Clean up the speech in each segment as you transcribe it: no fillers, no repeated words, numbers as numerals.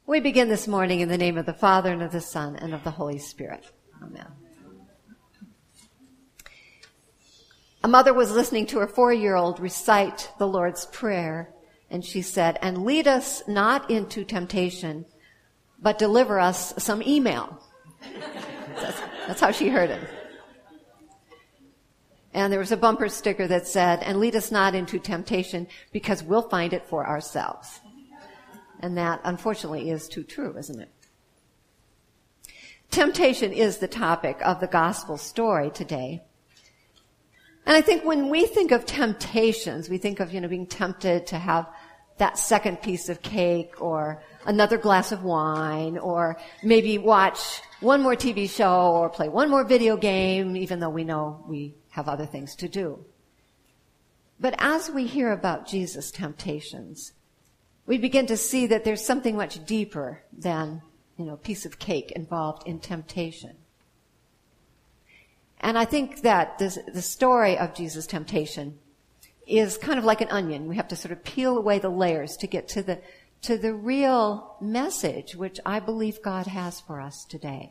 We begin this morning in the name of the Father, and of the Son, and of the Holy Spirit. Amen. A mother was listening to her 4-year-old recite the Lord's Prayer, and she said, "And lead us not into temptation, but deliver us some email." That's how she heard it. And there was a bumper sticker that said, "And lead us not into temptation, because we'll find it for ourselves." And that, unfortunately, is too true, isn't it? Temptation is the topic of the gospel story today. And I think when we think of temptations, we think of, being tempted to have that second piece of cake or another glass of wine or maybe watch one more TV show or play one more video game, even though we know we have other things to do. But as we hear about Jesus' temptations, we begin to see that there's something much deeper than, a piece of cake involved in temptation. And I think that the story of Jesus' temptation is kind of like an onion. We have to sort of peel away the layers to get to the real message, which I believe God has for us today.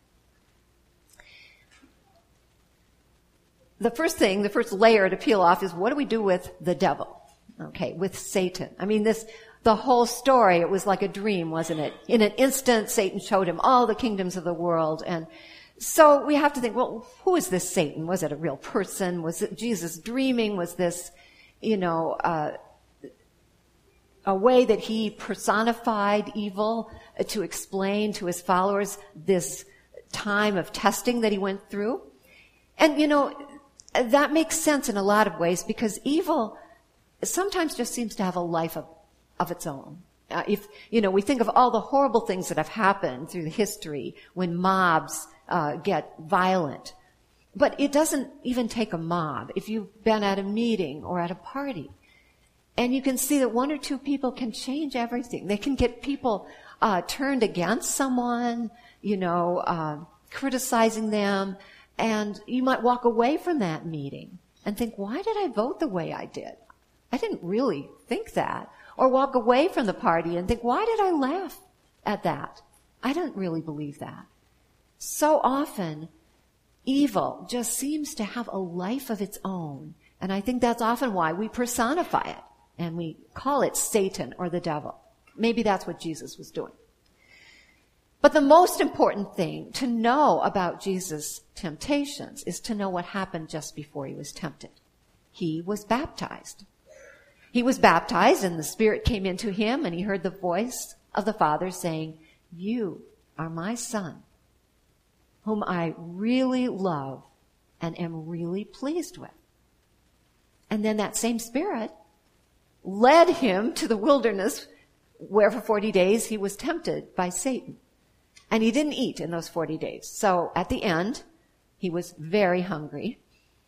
The first layer to peel off is, what do we do with the devil? Okay, with Satan. The whole story, it was like a dream, wasn't it? In an instant, Satan showed him all the kingdoms of the world. And so we have to think, well, who is this Satan? Was it a real person? Was it Jesus dreaming? Was this, a way that he personified evil to explain to his followers this time of testing that he went through? And, that makes sense in a lot of ways, because evil sometimes just seems to have a life of its own. If we think of all the horrible things that have happened through the history when mobs get violent. But it doesn't even take a mob. If you've been at a meeting or at a party, and you can see that one or two people can change everything. They can get people turned against someone, criticizing them, and you might walk away from that meeting and think, why did I vote the way I did? I didn't really think that. Or walk away from the party and think, why did I laugh at that? I don't really believe that. So often, evil just seems to have a life of its own. And I think that's often why we personify it. And we call it Satan or the devil. Maybe that's what Jesus was doing. But the most important thing to know about Jesus' temptations is to know what happened just before he was tempted. He was baptized. He was baptized, and the Spirit came into him, and he heard the voice of the Father saying, "You are my Son, whom I really love and am really pleased with." And then that same Spirit led him to the wilderness, where for 40 days he was tempted by Satan. And he didn't eat in those 40 days. So at the end, he was very hungry.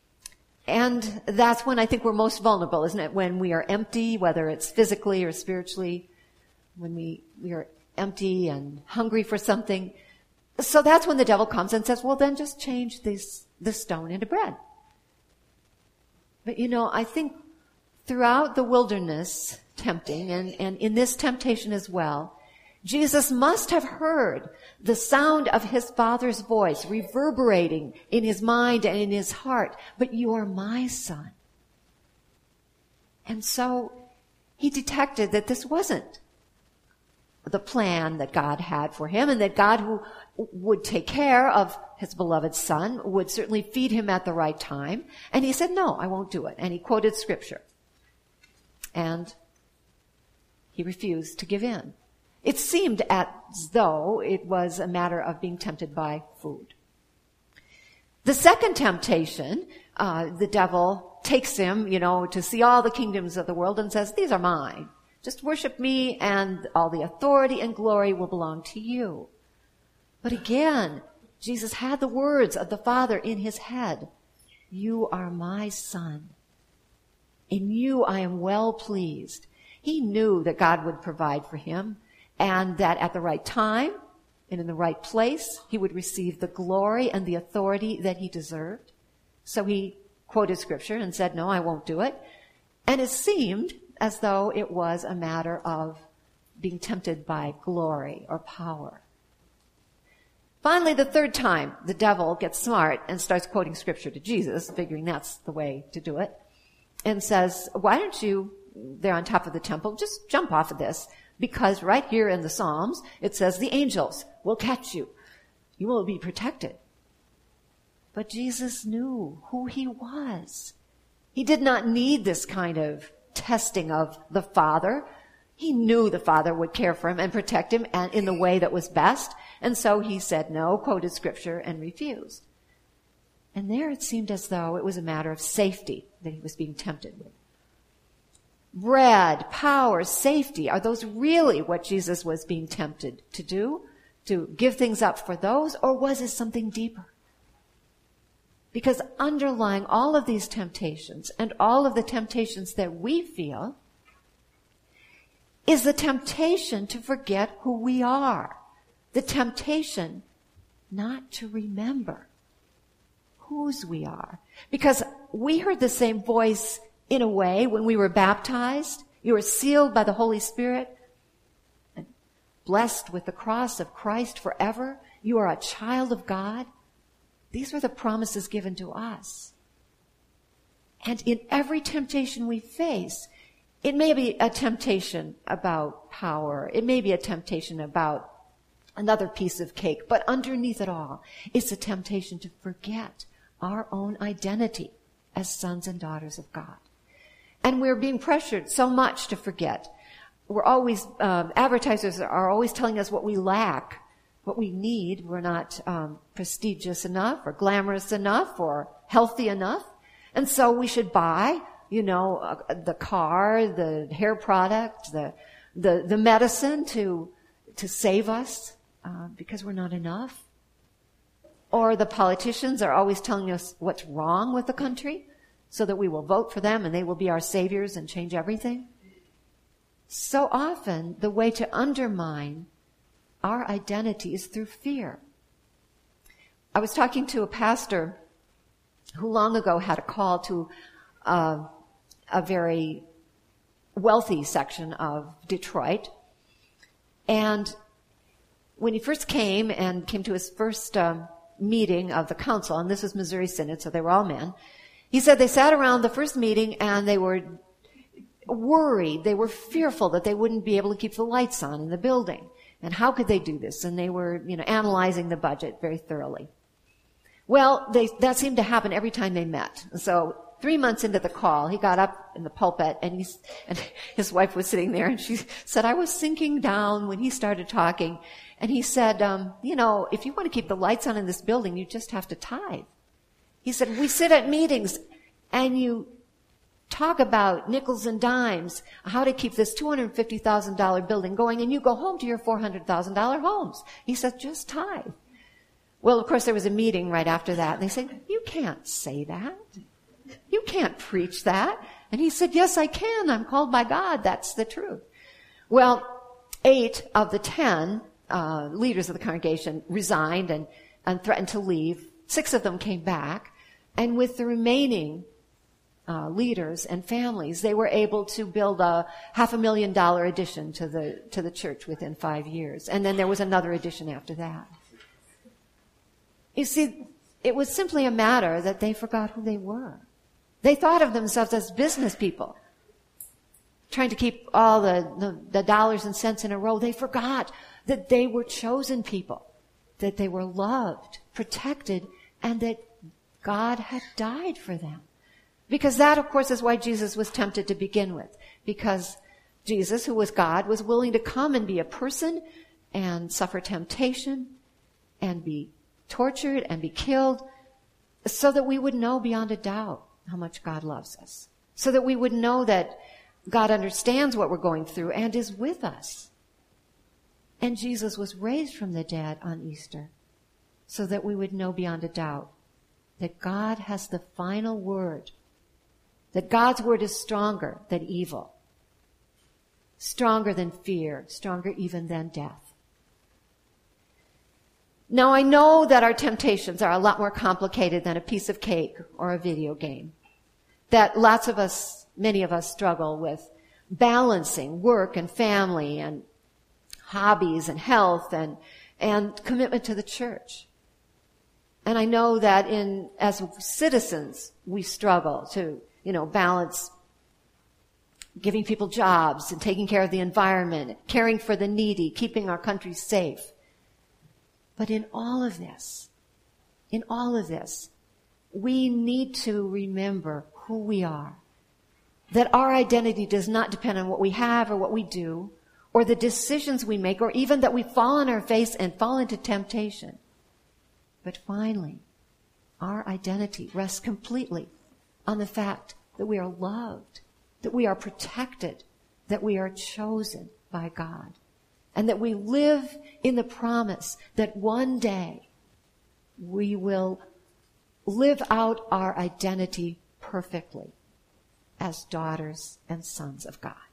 And that's when I think we're most vulnerable, isn't it? When we are empty, whether it's physically or spiritually, when we are empty and hungry for something. So that's when the devil comes and says, well, then just change this stone into bread. But I think throughout the wilderness tempting, and in this temptation as well, Jesus must have heard the sound of his Father's voice reverberating in his mind and in his heart. But you are my Son. And so he detected that this wasn't the plan that God had for him, and that God, who would take care of his beloved Son, would certainly feed him at the right time. And he said, no, I won't do it. And he quoted Scripture. And he refused to give in. It seemed as though it was a matter of being tempted by food. The second temptation, the devil takes him, to see all the kingdoms of the world and says, these are mine. Just worship me and all the authority and glory will belong to you. But again, Jesus had the words of the Father in his head. You are my Son. In you I am well pleased. He knew that God would provide for him, and that at the right time and in the right place, he would receive the glory and the authority that he deserved. So he quoted Scripture and said, no, I won't do it. And it seemed as though it was a matter of being tempted by glory or power. Finally, the third time, the devil gets smart and starts quoting scripture to Jesus, figuring that's the way to do it, and says, why don't you, there on top of the temple, just jump off of this, because right here in the Psalms, it says the angels will catch you. You will be protected. But Jesus knew who he was. He did not need this kind of testing of the Father. He knew the Father would care for him and protect him and in the way that was best. And so he said no, quoted scripture, and refused. And there it seemed as though it was a matter of safety that he was being tempted with. Bread, power, safety, are those really what Jesus was being tempted to do? To give things up for those? Or was it something deeper? Because underlying all of these temptations and all of the temptations that we feel is the temptation to forget who we are. The temptation not to remember whose we are. Because we heard the same voice in a way when we were baptized. You were sealed by the Holy Spirit and blessed with the cross of Christ forever. You are a child of God. These were the promises given to us. And in every temptation we face, it may be a temptation about power. It may be a temptation about another piece of cake. But underneath it all, it's a temptation to forget our own identity as sons and daughters of God. And we're being pressured so much to forget. We're always, advertisers are always telling us what we lack, what we need. We're not prestigious enough or glamorous enough or healthy enough. And so we should buy, the car, the hair product, the medicine to save us because we're not enough. Or the politicians are always telling us what's wrong with the country so that we will vote for them and they will be our saviors and change everything. So often, the way to undermine our identity is through fear. I was talking to a pastor who long ago had a call to a very wealthy section of Detroit. And when he first came to his first meeting of the council, and this was Missouri Synod, so they were all men, he said they sat around the first meeting and they were worried, they were fearful that they wouldn't be able to keep the lights on in the building. And how could they do this? And they were, analyzing the budget very thoroughly. Well, that seemed to happen every time they met. So 3 months into the call, he got up in the pulpit and his wife was sitting there and she said, I was sinking down when he started talking. And he said, if you want to keep the lights on in this building, you just have to tithe. He said, we sit at meetings and you talk about nickels and dimes, how to keep this $250,000 building going, and you go home to your $400,000 homes. He said, just tithe. Well, of course, there was a meeting right after that, and they said, you can't say that. You can't preach that. And he said, yes, I can. I'm called by God. That's the truth. Well, 8 of the 10 leaders of the congregation resigned and threatened to leave. 6 of them came back. And with the remaining leaders and families, they were able to build a $500,000 addition to the church within 5 years. And then there was another addition after that. You see, it was simply a matter that they forgot who they were. They thought of themselves as business people, trying to keep all the dollars and cents in a row. They forgot that they were chosen people, that they were loved, protected, and that God had died for them. Because that, of course, is why Jesus was tempted to begin with. Because Jesus, who was God, was willing to come and be a person and suffer temptation and be tortured and be killed so that we would know beyond a doubt how much God loves us. So that we would know that God understands what we're going through and is with us. And Jesus was raised from the dead on Easter so that we would know beyond a doubt that God has the final word. That God's word is stronger than evil, stronger than fear, stronger even than death. Now, I know that our temptations are a lot more complicated than a piece of cake or a video game. That many of us struggle with balancing work and family and hobbies and health and commitment to the church. And I know that as citizens, we struggle to, balance giving people jobs and taking care of the environment, caring for the needy, keeping our country safe. But in all of this, we need to remember who we are. That our identity does not depend on what we have or what we do, or the decisions we make, or even that we fall on our face and fall into temptation. But finally, our identity rests completely on the fact that we are loved, that we are protected, that we are chosen by God, and that we live in the promise that one day we will live out our identity perfectly as daughters and sons of God.